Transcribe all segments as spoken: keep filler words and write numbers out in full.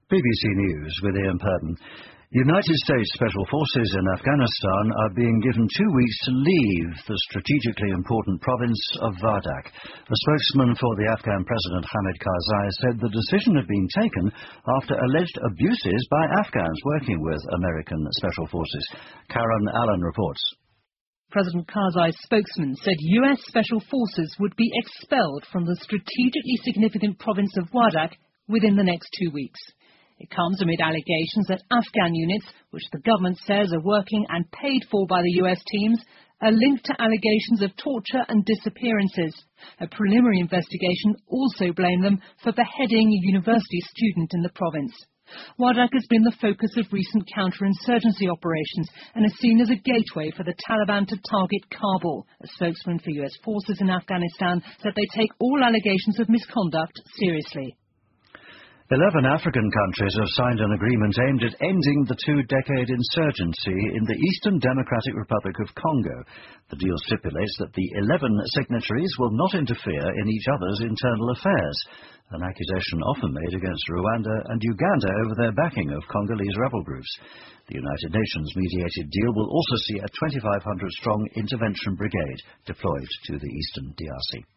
B B C News with Ian Purden. United States Special Forces in Afghanistan are being given two weeks to leave the strategically important province of Wardak. A spokesman for the Afghan President Hamid Karzai said the decision had been taken after alleged abuses by Afghans working with American Special Forces. Karen Allen reports. President Karzai's spokesman said U S Special Forces would be expelled from the strategically significant province of Wardak within the next two weeks. It comes amid allegations that Afghan units, which the government says are working and paid for by the U S teams, are linked to allegations of torture and disappearances. A preliminary investigation also blamed them for beheading a university student in the province. Wardak has been the focus of recent counterinsurgency operations and is seen as a gateway for the Taliban to target Kabul. A spokesman for U S forces in Afghanistan said they take all allegations of misconduct seriously. Eleven African countries have signed an agreement aimed at ending the two-decade insurgency in the Eastern Democratic Republic of Congo. The deal stipulates that the eleven signatories will not interfere in each other's internal affairs, an accusation often made against Rwanda and Uganda over their backing of Congolese rebel groups. The United Nations-mediated deal will also see a twenty-five hundred strong intervention brigade deployed to the eastern D R C.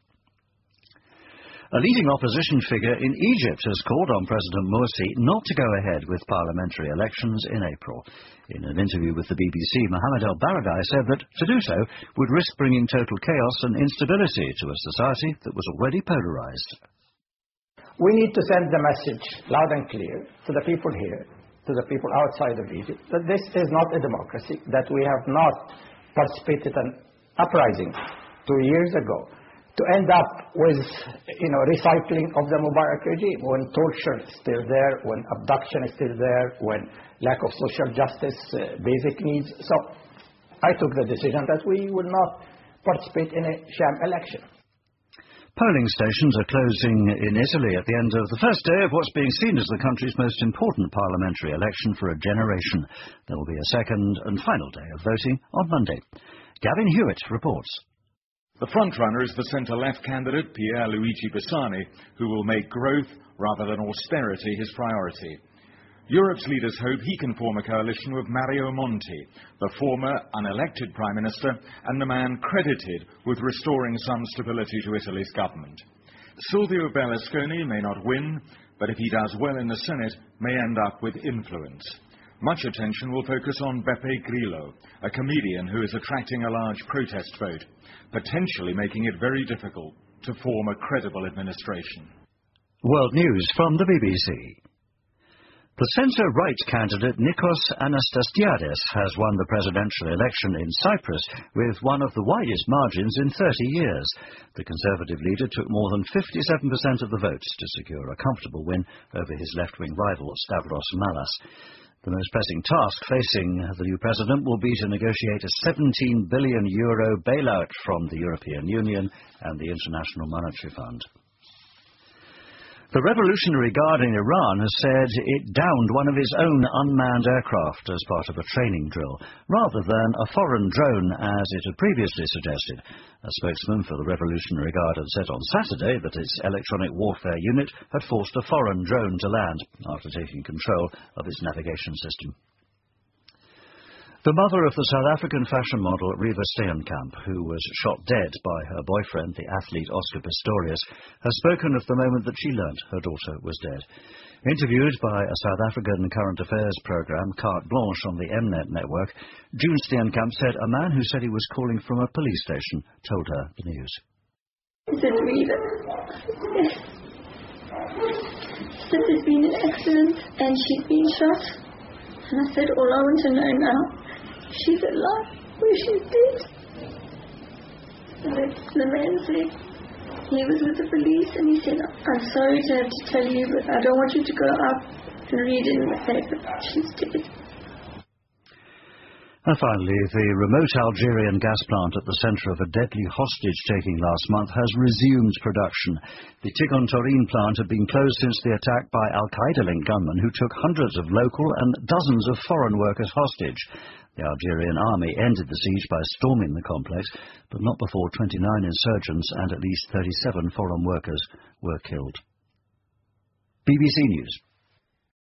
A leading opposition figure in Egypt has called on President Morsi not to go ahead with parliamentary elections in April. In an interview with the B B C, Mohamed El-Baradei said that to do so would risk bringing total chaos and instability to a society that was already polarised. We need to send the message loud and clear to the people here, to the people outside of Egypt, that this is not a democracy, that we have not participated in uprising two years ago, to end up with, you know, recycling of the Mubarak regime, when torture is still there, when abduction is still there, when lack of social justice, uh, basic needs. So I took the decision that we would not participate in a sham election. Polling stations are closing in Italy at the end of the first day of what's being seen as the country's most important parliamentary election for a generation. There will be a second and final day of voting on Monday. Gavin Hewitt reports. The frontrunner is the centre-left candidate Pierluigi Bersani, who will make growth rather than austerity his priority. Europe's leaders hope he can form a coalition with Mario Monti, the former unelected Prime Minister and the man credited with restoring some stability to Italy's government. Silvio Berlusconi may not win, but if he does well in the Senate, may end up with influence. Much attention will focus on Beppe Grillo, a comedian who is attracting a large protest vote, potentially making it very difficult to form a credible administration. World News from the B B C. The centre-right candidate Nikos Anastasiades has won the presidential election in Cyprus with one of the widest margins in thirty years. The Conservative leader took more than fifty-seven percent of the votes to secure a comfortable win over his left-wing rival Stavros Malas. The most pressing task facing the new president will be to negotiate a seventeen billion euro bailout from the European Union and the International Monetary Fund. The Revolutionary Guard in Iran has said it downed one of its own unmanned aircraft as part of a training drill, rather than a foreign drone as it had previously suggested. A spokesman for the Revolutionary Guard had said on Saturday that its electronic warfare unit had forced a foreign drone to land after taking control of its navigation system. The mother of the South African fashion model Reeva Steenkamp, who was shot dead by her boyfriend, the athlete Oscar Pistorius, has spoken of the moment that she learnt her daughter was dead. Interviewed by a South African current affairs programme, Carte Blanche, on the Mnet network, June Steenkamp said a man who said he was calling from a police station told her the news. Is it Reeva? Yes. Said there's been an accident and she's been shot. And I said, all I want to know now, she's alive, where she's dead. And the man said he was with the police and he said, I'm sorry to have to tell you, but I don't want you to go up and read it in the paper. She's dead. And finally, the remote Algerian gas plant at the centre of a deadly hostage-taking last month has resumed production. The Tigon Torin plant had been closed since the attack by Al-Qaeda-linked gunmen who took hundreds of local and dozens of foreign workers hostage. The Algerian army ended the siege by storming the complex, but not before twenty-nine insurgents and at least thirty-seven foreign workers were killed. B B C News.